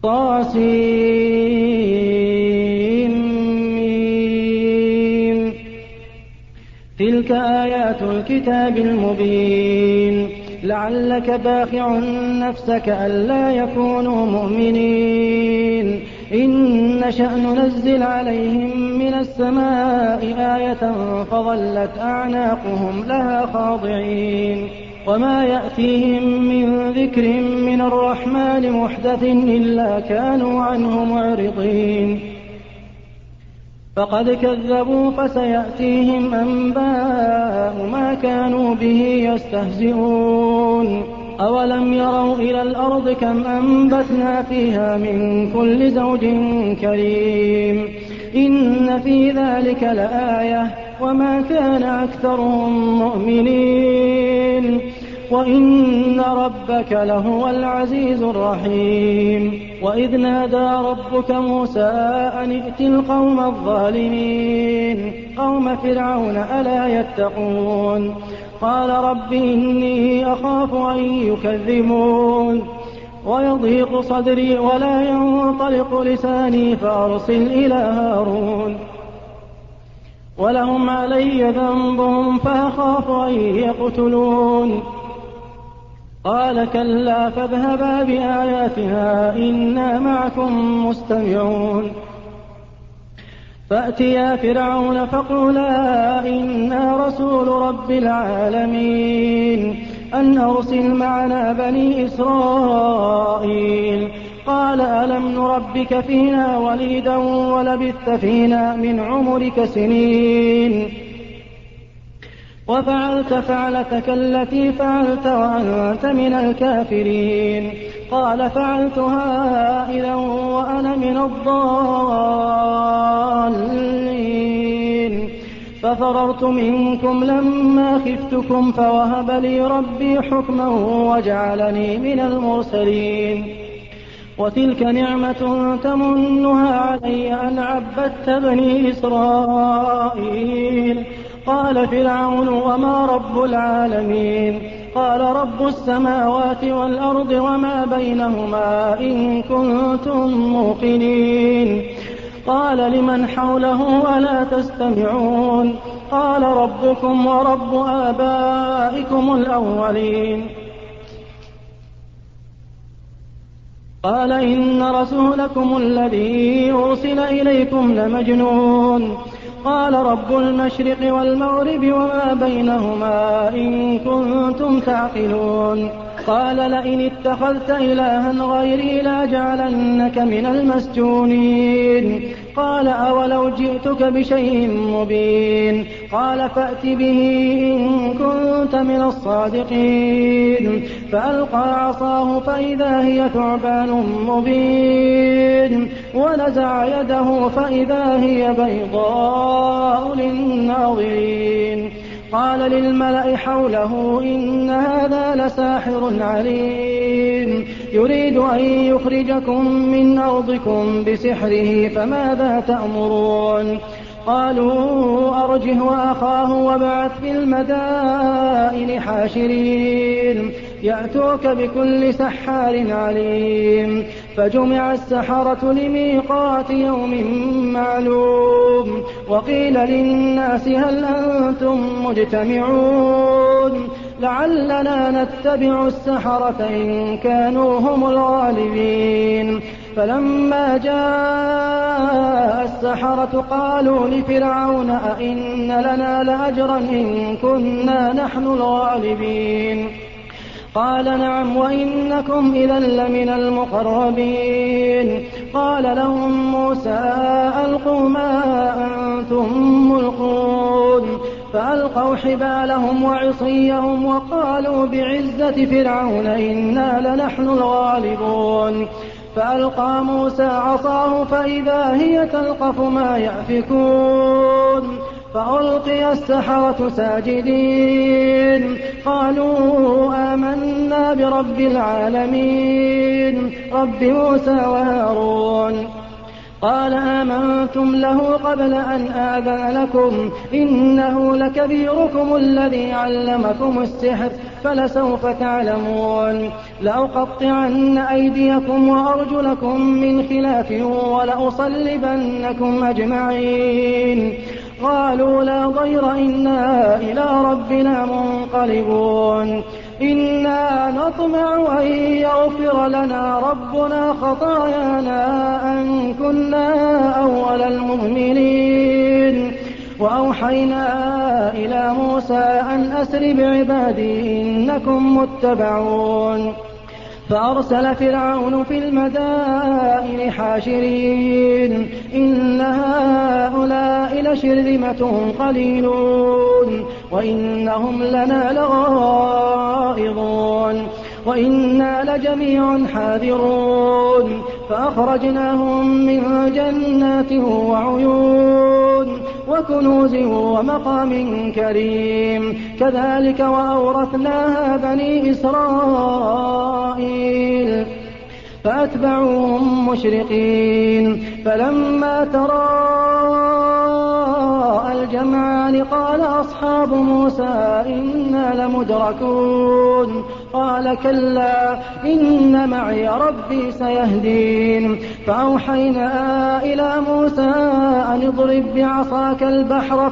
طاسيم. تلك آيات الكتاب المبين. لعلك باخع نفسك ألا يكونوا مؤمنين إن نشأ ننزل عليهم من السماء آية فظلت أعناقهم لها خاضعين وما يأتيهم من ذكر من الرحمن محدث إلا كانوا عنه معرضين. فقد كذبوا فسيأتيهم أنباء ما كانوا به يستهزئون. أولم يروا إلى الأرض كم أنبتنا فيها من كل زوج كريم إن في ذلك لآية وما كان أكثرهم مؤمنين وإن ربك لهو العزيز الرحيم. وإذ نادى ربك موسى أن ائت القوم الظالمين قوم فرعون ألا يتقون قال رب إني أخاف أن يكذبون ويضيق صدري ولا ينطلق لساني فأرسل إلى هارون ولهم علي ذنب فأخاف أن يقتلون. قال كلا فاذهبا بآياتنا إنا معكم مستمعون. فأتيا فرعون فقولا إنا رسول رب العالمين أن أرسل معنا بني إسرائيل. قال ألم نربك فينا وليدا ولبثت فينا من عمرك سنين وفعلت فعلتك التي فعلت وأنت من الكافرين. قال فعلتها إذا وأنا من الضالين ففررت منكم لما خفتكم فوهب لي ربي حكما وجعلني من المرسلين. وتلك نعمة تمنها علي أن عبدت بني إسرائيل. قال فرعون وما رب العالمين قال رب السماوات والأرض وما بينهما إن كنتم موقنين. قال لمن حوله ألا تستمعون قال ربكم ورب آبائكم الأولين. قال إن رسولكم الذي أرسل إليكم لمجنون. قال رب المشرق والمغرب وما بينهما إن كنتم تعقلون. قال لئن اتخذت إلها غيري لأجعلنك من المسجونين. قال أولو جئتك بشيء مبين. قال فأت به إن كنت من الصادقين. فألقى عصاه فإذا هي ثعبان مبين ونزع يده فإذا هي بيضاء للناظرين. قال للملأ حوله إن هذا لساحر عليم يريد أن يخرجكم من أرضكم بسحره فماذا تأمرون. قالوا أرجه وأخاه وابعث في المدائن حاشرين يأتوك بكل سحار عليم. فجمع السحرة لميقات يوم معلوم. وقيل للناس هل أنتم مجتمعون لعلنا نتبع السحرة إن كانوا هم الغالبين. فلما جاء السحرة قالوا لفرعون أئن لنا لأجرا إن كنا نحن الغالبين. قال نعم وإنكم إذا لمن المقربين. قال لهم موسى ألقوا ما أنتم ملقون. فألقوا حبالهم وعصيهم وقالوا بعزة فرعون إنا لنحن الغالبون. فألقى موسى عصاه فإذا هي تلقف ما يأفكون. فألقي السحرة ساجدين قالوا آمنا برب العالمين رب موسى وهارون. قال آمنتم له قبل أن آذن لكم إنه لكبيركم الذي علمكم السحر فلسوف تعلمون لأقطعن أيديكم وأرجلكم من خلاف ولأصلبنكم أجمعين قالوا لا ضير إنا إلى ربنا منقلبون إنا نطمع أن يغفر لنا ربنا خطايانا أن كنا أول المؤمنين وأوحينا إلى موسى أن أسر بعبادي إنكم متبعون فأرسل فرعون في المدائن حاشرين إن هؤلاء لشرذمة قليلون وإنهم لنا لغائظون وإنا لجميع حاذرون فأخرجناهم من جنات وعيون وكنوز ومقام كريم كذلك وأورثناها بني إسرائيل فأتبعوهم مشرقين فلما تراءى الجمعان قال أصحاب موسى إنا لمدركون قال كلا إن معي ربي سيهدين فأوحينا إلى موسى أن اضرب بعصاك البحر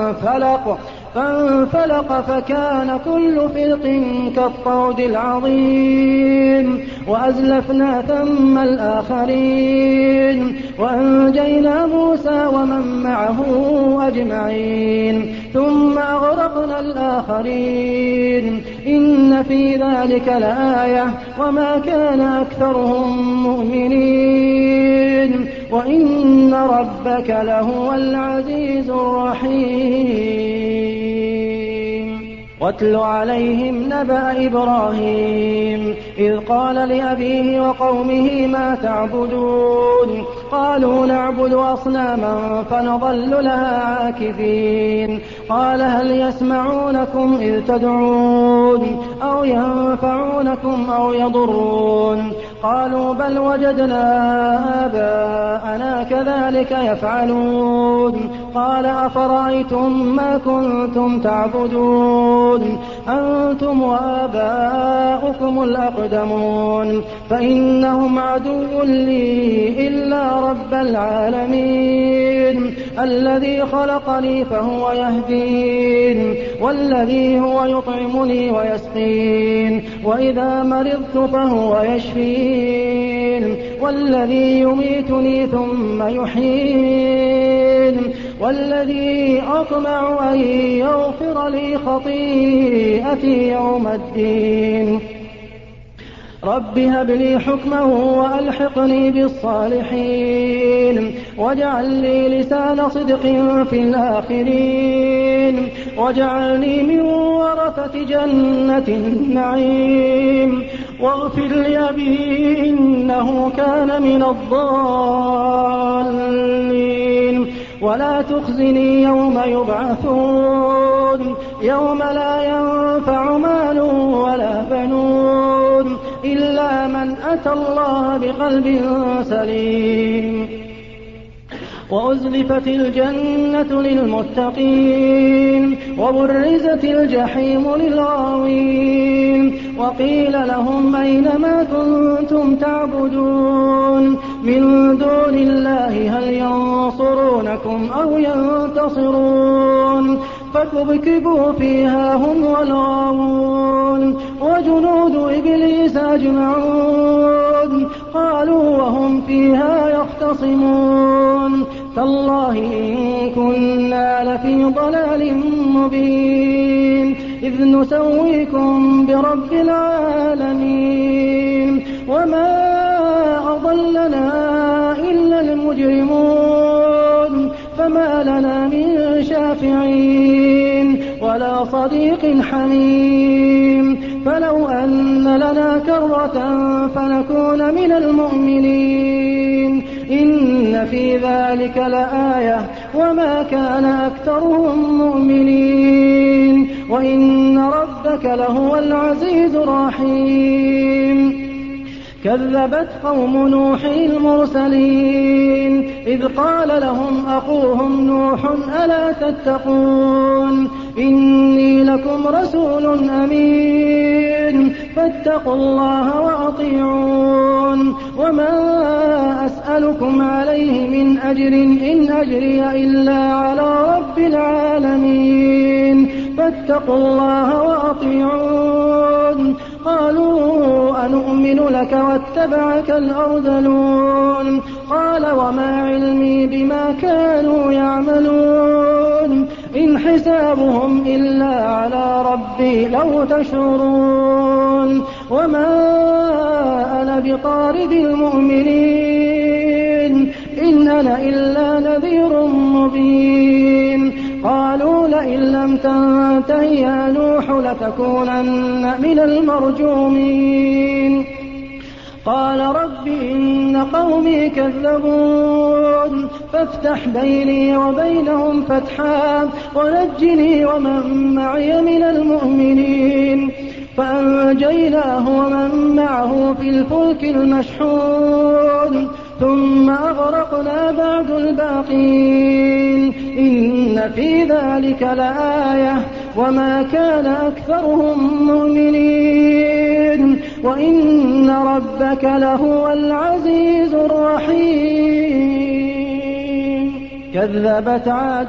فانفلق فكان كل فرق كالطود العظيم وأزلفنا ثم الآخرين وأنجينا موسى ومن معه أجمعين ثم أغرقنا الآخرين إن في ذلك لآية وما كان أكثرهم مؤمنين وإن ربك لهو العزيز الرحيم واتل عليهم نبأ إبراهيم إذ قال لأبيه وقومه ما تعبدون قالوا نعبد أصناما فنظل لها عاكفين قال هل يسمعونكم إذ تدعون أو ينفعونكم أو يضرون قالوا بل وجدنا آباءنا كذلك يفعلون قال أفرأيتم ما كنتم تعبدون أنتم وآباؤكم الأقدمون فإنهم عدو لي إلا رب العالمين الذي خلقني فهو يهدين والذي هو يطعمني ويسقين وإذا مرضت فهو يشفين والذي يميتني ثم يحيين والذي أطمع أن يغفر لي خطيئتي يوم الدين رب هب لي حكما وألحقني بالصالحين واجعل لي لسان صدق في الآخرين واجعلني من ورثة جنة النعيم واغفر لأبي إنه كان من الضالين ولا تخزني يوم يبعثون يوم لا ينفع مال ولا بنون إلا من أتى الله بقلب سليم وأزلفت الجنة للمتقين وبرزت الجحيم للغاوين وقيل لهم أين ما كنتم تعبدون من دون الله هل ينصرونكم أو ينتصرون فكبكبوا فيها هم والغاوون وجنود إبليس أجمعون قالوا وهم فيها يختصمون تالله إن كنا لفي ضلال مبين إذ نسويكم برب العالمين وما أضلنا إلا المجرمون فما لنا من شافعين ولا صديق حميم فلو أن لنا كرة فنكون من المؤمنين إن في ذلك لآية وما كان أكثرهم مؤمنين وإن ربك لهو العزيز الرحيم كذبت قوم نوح المرسلين إذ قال لهم أخوهم نوح ألا تتقون إني لكم رسول أمين فاتقوا الله وأطيعون وما أسألكم عليه من أجر إن أجري إلا على رب العالمين فاتقوا الله وأطيعون قالوا أنؤمن لك واتبعك الأرذلون قال وما علمي بما كانوا يعملون إن حسابهم إلا على ربي لو تشعرون وما أنا بطارد المؤمنين إن أنا إلا نذير مبين قالوا لئن لم تنته يا نوح لتكونن من المرجومين قال رب إن قومي كذبون فافتح بيني وبينهم فتحا ونجني ومن معي من المؤمنين فأنجيناه ومن معه في الفلك المشحون ثم أغرقنا بعد الباقين إن في ذلك لآية وما كان أكثرهم مؤمنين وإن ربك لهو العزيز الرحيم كذبت عاد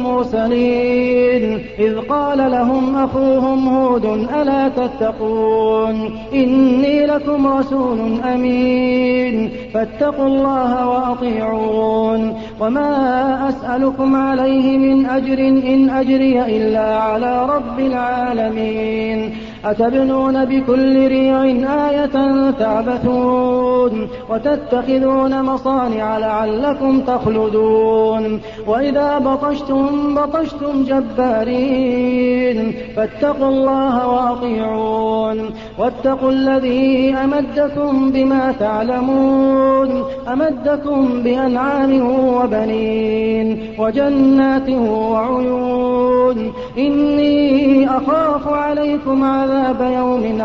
المرسلين إذ قال لهم أخوهم هود ألا تتقون إني لكم رسول أمين فاتقوا الله وأطيعون وما أسألكم عليه من أجر إن أجري إلا على رب العالمين أتبنون بكل ريع آية تعبثون وتتخذون مصانع لعلكم تخلدون وإذا بطشتم جبارين فاتقوا الله وأطيعون واتقوا الذي أمدكم بما تعلمون أمدكم بأنعام وبنين وجنات وعيون إني أخاف عليكم عذاب يوم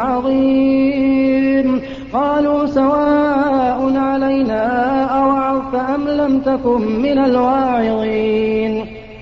عظيم قالوا سواء علينا أوعظت أم لم تكن من الواعظين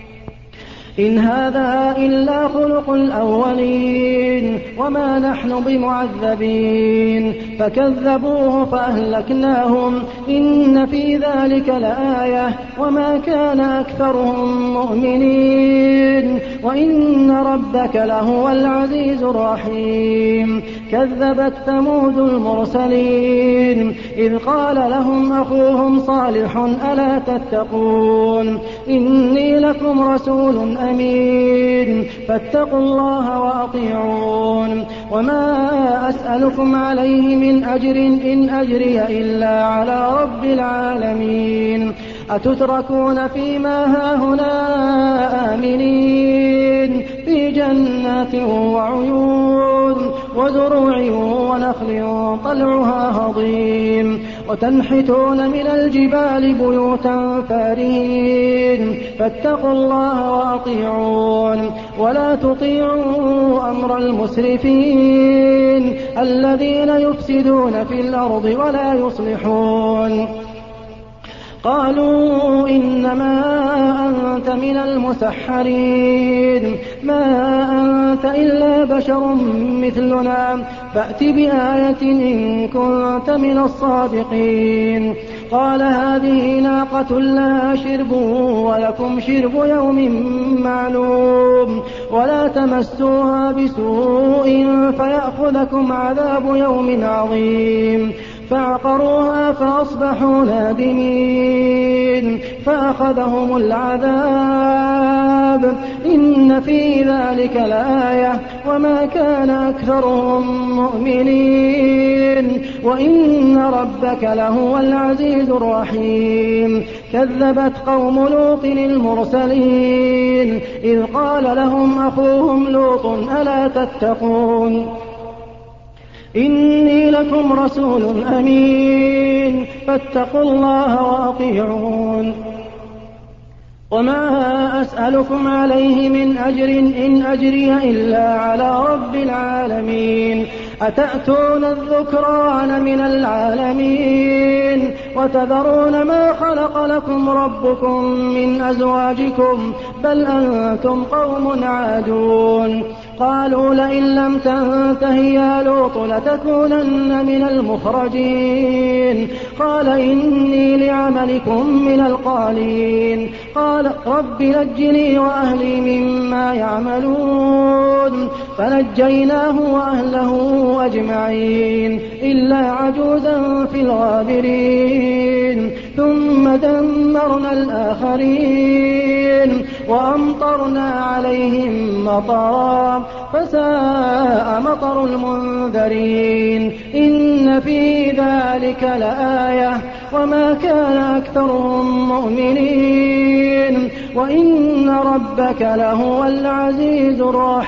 إن هذا إلا خلق الأولين وما نحن بمعذبين فكذبوه فأهلكناهم إن في ذلك لآية وما كان أكثرهم مؤمنين وإن ربك لهو العزيز الرحيم كذبت ثمود المرسلين إذ قال لهم أخوهم صالح ألا تتقون إني لكم رسول أمين فاتقوا الله وأطيعون وما أسألكم عليه من أجر إن أجري إلا على رب العالمين أتتركون فيما هاهنا آمنين في جنات وعيون وزروع ونخل طلعها هضيم وتنحتون من الجبال بيوتا فارهين فاتقوا الله وأطيعون ولا تطيعوا أمر المسرفين الذين يفسدون في الأرض ولا يصلحون قالوا إنما أنت من المسحرين ما أنت إلا بشر مثلنا فأت بآية إن كنت من الصادقين قال هذه ناقة لها شرب ولكم شرب يوم معلوم ولا تمسوها بسوء فيأخذكم عذاب يوم عظيم فعقروها فأصبحوا نادمين فأخذهم العذاب إن في ذلك لآية وما كان أكثرهم مؤمنين وإن ربك لهو العزيز الرحيم كذبت قوم لوط المرسلين إذ قال لهم أخوهم لوط ألا تتقون إني لكم رسول أمين فاتقوا الله وأطيعون وما أسألكم عليه من أجر إن أجري إلا على رب العالمين أتأتون الذكران من العالمين وتذرون ما خلق لكم ربكم من أزواجكم بل أنتم قوم عادون قالوا لئن لم تنته يا لوط لتكونن من المخرجين قال إني لعملكم من القالين قال رب نجني وأهلي مما يعملون فنجيناه وأهله أجمعين إلا عجوزا في الغابرين ثم دمرنا الآخرين وأمطرنا عليهم مطرا فساء مطر المنذرين إن في ذلك لآية وما كان أكثرهم مؤمنين وإن ربك لهو العزيز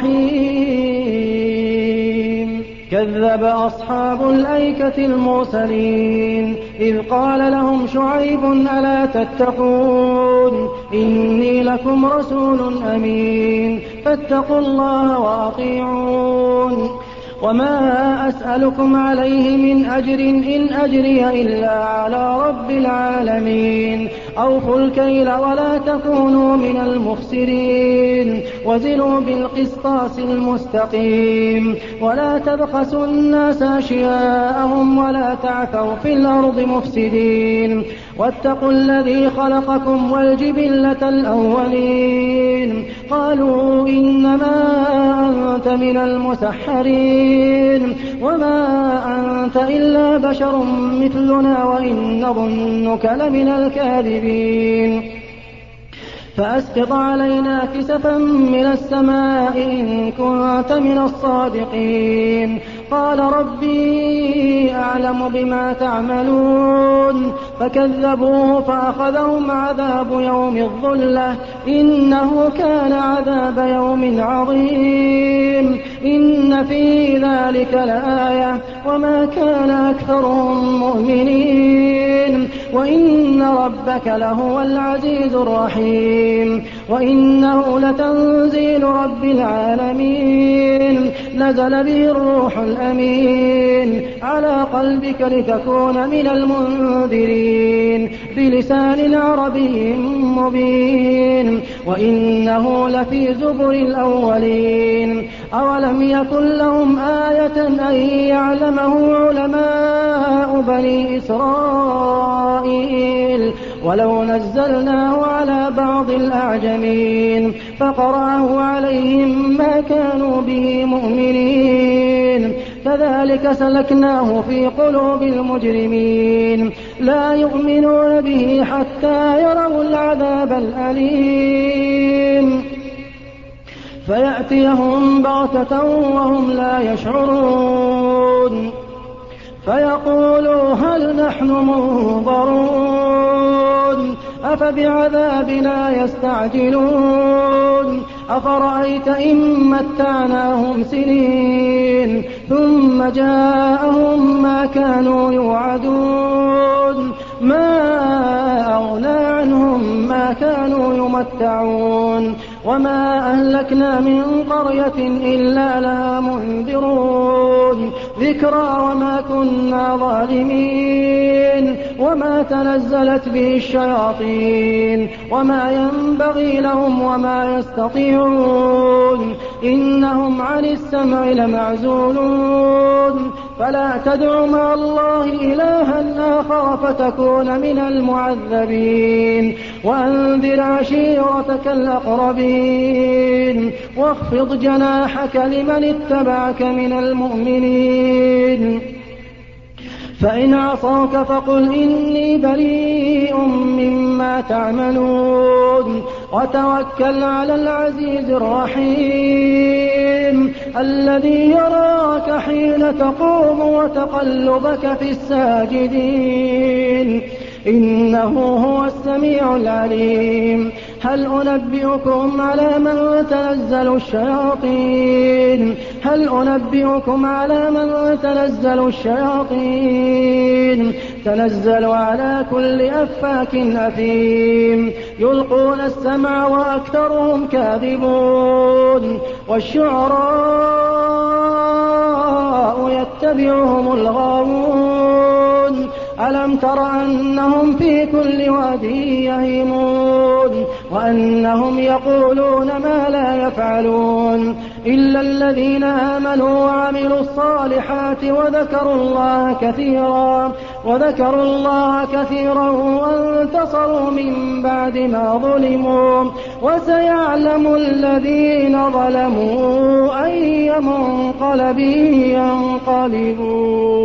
الرحيم كذب أصحاب الأيكة المرسلين إذ قال لهم شعيب ألا تتقون إني لكم رسول أمين فاتقوا الله وأطيعون وما أسألكم عليه من أجر إن أجري إلا على رب العالمين أوفوا الكيل ولا تكونوا من المخسرين وزنوا بالقسطاس المستقيم ولا تبخسوا الناس أشياءهم ولا تعثوا في الأرض مفسدين واتقوا الذي خلقكم والجبلة الأولين قالوا إنما أنت من المسحرين وما أنت إلا بشر مثلنا وإن نظنك لمن الكاذبين فأسقط علينا كسفا من السماء إن كنت من الصادقين قال ربي أعلم بما تعملون فكذبوه فأخذهم عذاب يوم الظلة إنه كان عذاب يوم عظيم إن في ذلك لآية وما كان أكثرهم مؤمنين وإن ربك لهو العزيز الرحيم وإنه لتنزيل رب العالمين نزل به الروح الأمين على قلبك لتكون من المنذرين بلسان عربي مبين وإنه لفي زبر الأولين أولم يكن لهم آية أن يعلمه علماء بني إسرائيل ولو نزلناه على بعض الأعجمين فقرأه عليهم ما كانوا به مؤمنين كذلك سلكناه في قلوب المجرمين لا يؤمنون به حتى يروا العذاب الأليم فيأتيهم بغتة وهم لا يشعرون فيقولوا هل نحن منظرون أفبعذابنا يستعجلون أفرأيت إن متعناهم سنين ثم جاءهم ما كانوا يوعدون ما أغنى عنهم ما كانوا يمتعون وما أهلكنا من قرية إلا لها منذرون ذكرى وما كنا ظالمين وما تنزلت به الشياطين وما ينبغي لهم وما يستطيعون إنهم عن السمع لمعزولون فلا تدع مع الله إلها آخر فتكون من المعذبين وأنذر عشيرتك الأقربين واخفض جناحك لمن اتبعك من المؤمنين فإن عصوك فقل إني بريء مما تعملون وتوكل على العزيز الرحيم الذي يراك حين تقوم وتقلبك في الساجدين إنه هو السميع العليم هل أنبئكم على من تنزل الشياطين تنزل على كل أفاك أثيم يلقون السمع وأكثرهم كاذبون والشعراء ويتبعهم الغاوون ألم تر أنهم في كل واد يهيمون وأنهم يقولون ما لا يفعلون إلا الذين آمنوا وعملوا الصالحات وذكروا الله كثيرا وانتصروا من بعد ما ظلموا وسيعلم الذين ظلموا أي منقلب ينقلبون.